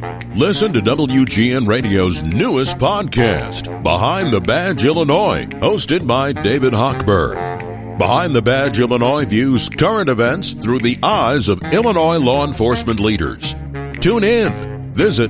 Listen to WGN Radio's newest podcast, Behind the Badge Illinois, hosted by David Hochberg. Behind the Badge Illinois views current events through the eyes of Illinois law enforcement leaders. Tune in. Visit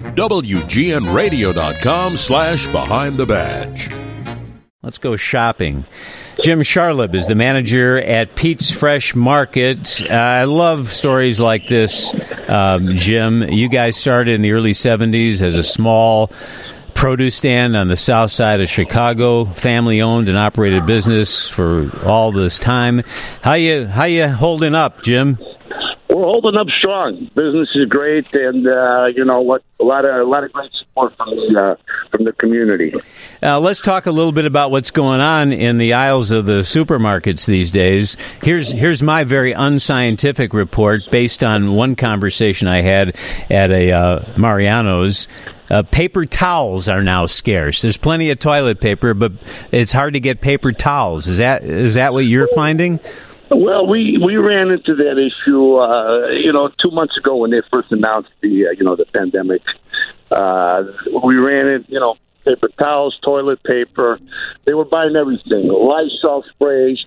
WGNRadio.com/Behind the Badge. Let's go shopping. Jim Charleb is the manager at Pete's Fresh Market. I love stories like this, Jim. You guys started in the early 70s as a small produce stand on the south side of Chicago, family-owned and operated business for all this time. How you holding up, Jim? We're holding up strong. Business is great, and you know what? A lot of great support from the community. Let's talk a little bit about what's going on in the aisles of the supermarkets these days. Here's my very unscientific report based on one conversation I had at a Mariano's. Paper towels are now scarce. There's plenty of toilet paper, but it's hard to get paper towels. Is that what you're finding? Well, we ran into that issue, 2 months ago when they first announced the pandemic. We ran it, paper towels, toilet paper. They were buying everything. Lysol sprays.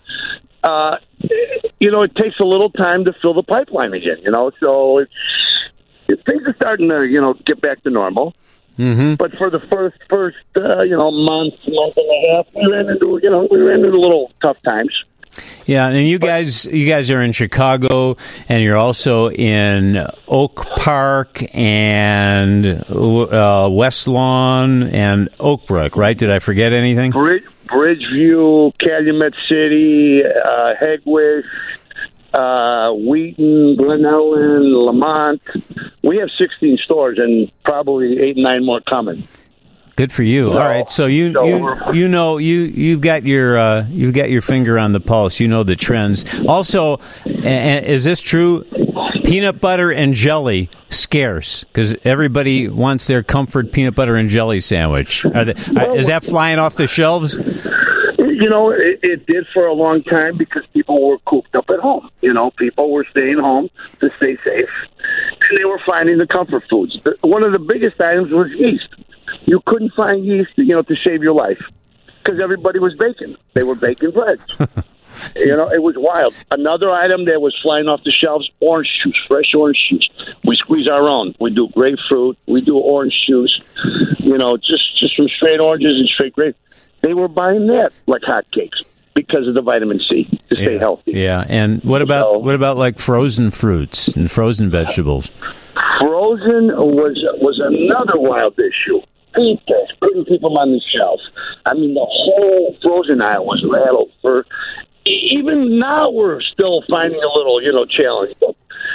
It takes a little time to fill the pipeline again. So things are starting to get back to normal. Mm-hmm. But for the first month and a half, we ran into a little tough times. Yeah, and you guys are in Chicago, and you're also in Oak Park and West Lawn and Oak Brook, right? Did I forget anything? Bridgeview, Calumet City, Hegwisch, Wheaton, Glen Ellen, Lamont. We have 16 stores and probably 8 or 9 more coming. Good for you. All right, so you've got your finger on the pulse. You know the trends. Also, is this true? Peanut butter and jelly scarce because everybody wants their comfort peanut butter and jelly sandwich. Is that flying off the shelves? It did for a long time because people were cooped up at home. People were staying home to stay safe, and they were finding the comfort foods. One of the biggest items was yeast. You couldn't find yeast, to save your life because everybody was baking. They were baking bread. It was wild. Another item that was flying off the shelves, orange juice, fresh orange juice. We squeeze our own. We do grapefruit. We do orange juice, just from straight oranges and straight grapes. They were buying that like hotcakes because of the vitamin C to stay healthy. Yeah, and what about like frozen fruits and frozen vegetables? Frozen was another wild issue. Couldn't keep them on the shelf. I mean, the whole frozen aisle was rattled. Even now, we're still finding a little, challenge. But,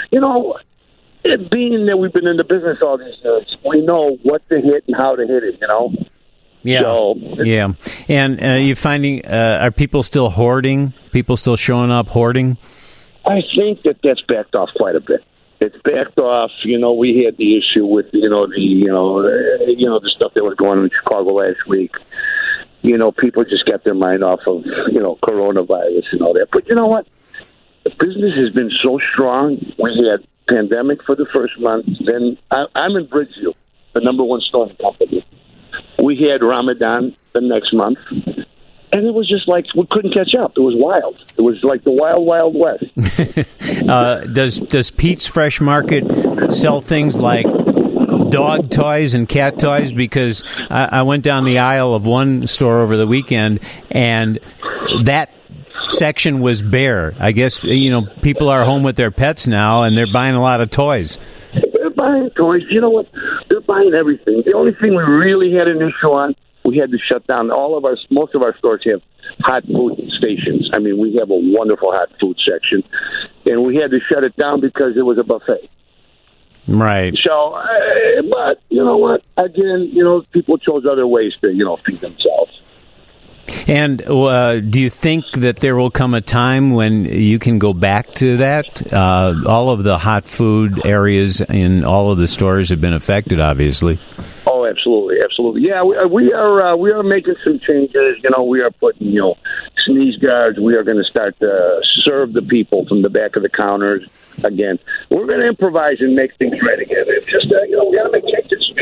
being that we've been in the business all these years, we know what to hit and how to hit it, Yeah, yeah. And you finding, are people still hoarding? People still showing up hoarding? I think that's backed off quite a bit. It's backed off. We had the issue with the stuff that was going on in Chicago last week. People just got their mind off of coronavirus and all that. But you know what? The business has been so strong. We had pandemic for the first month. Then I'm in Bridgeview, the number one store in the company. We had Ramadan the next month. And it was just like we couldn't catch up. It was wild. It was like the wild, wild west. Does Pete's Fresh Market sell things like dog toys and cat toys? Because I went down the aisle of one store over the weekend, and that section was bare. I guess people are home with their pets now, and they're buying a lot of toys. They're buying toys. You know what? They're buying everything. The only thing we really had an issue on. We had to shut down most of our stores have hot food stations. I mean, we have a wonderful hot food section, and we had to shut it down because it was a buffet. Right. So, but you know what? Again, people chose other ways to, feed themselves. And do you think that there will come a time when you can go back to that? All of the hot food areas in all of the stores have been affected, obviously. Oh, absolutely, absolutely. Yeah, we are making some changes. We are putting sneeze guards. We are going to start to serve the people from the back of the counters again. We're going to improvise and make things right again. It's just we got to make changes.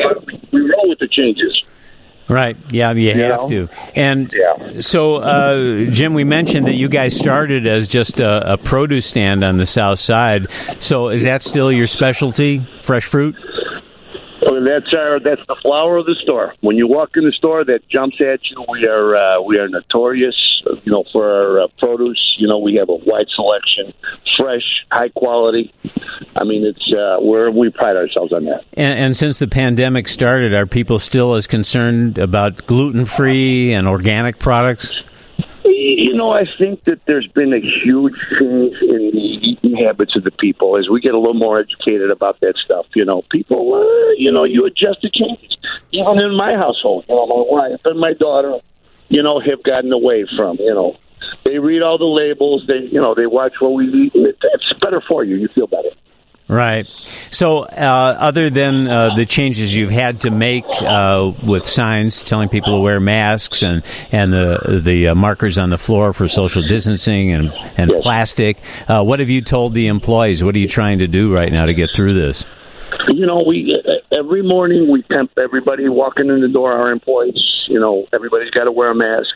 changes. Right. Yeah, you have to. And so, Jim, we mentioned that you guys started as just a produce stand on the south side. So is that still your specialty, fresh fruit? Well, that's the flower of the store. When you walk in the store, that jumps at you. We are notorious, for our produce. We have a wide selection, fresh, high quality. I mean, it's we pride ourselves on that. And since the pandemic started, are people still as concerned about gluten-free and organic products? I think that there's been a huge change in the eating habits of the people as we get a little more educated about that stuff. People, you adjust to changes. Even in my household, my wife and my daughter, have gotten away from, they read all the labels. They watch what we eat. It's better for you. You feel better. Right. So, other than the changes you've had to make with signs telling people to wear masks and the markers on the floor for social distancing and yes. plastic, what have you told the employees? What are you trying to do right now to get through this? We every morning we temp everybody walking in the door. Our employees, everybody's got to wear a mask.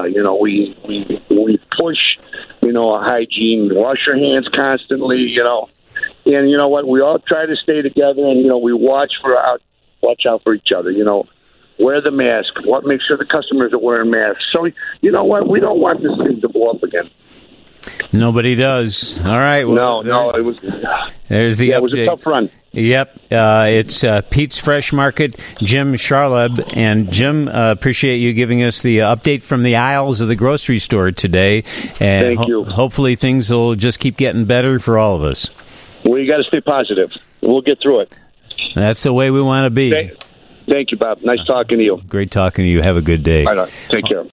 We push, a hygiene. Wash your hands constantly. And you know what? We all try to stay together, and we watch out for each other. Wear the mask. Make sure the customers are wearing masks. So you know what? We don't want this thing to blow up again. Nobody does. All right. Well, no. It was. There's the update. It was a tough run. Yep. It's Pete's Fresh Market. Jim Charleb. And Jim, appreciate you giving us the update from the aisles of the grocery store today. And Thank you. Hopefully things will just keep getting better for all of us. Well, you got to stay positive. We'll get through it. That's the way we want to be. Thank you, Bob. Nice talking to you. Great talking to you. Have a good day. All right. Take care.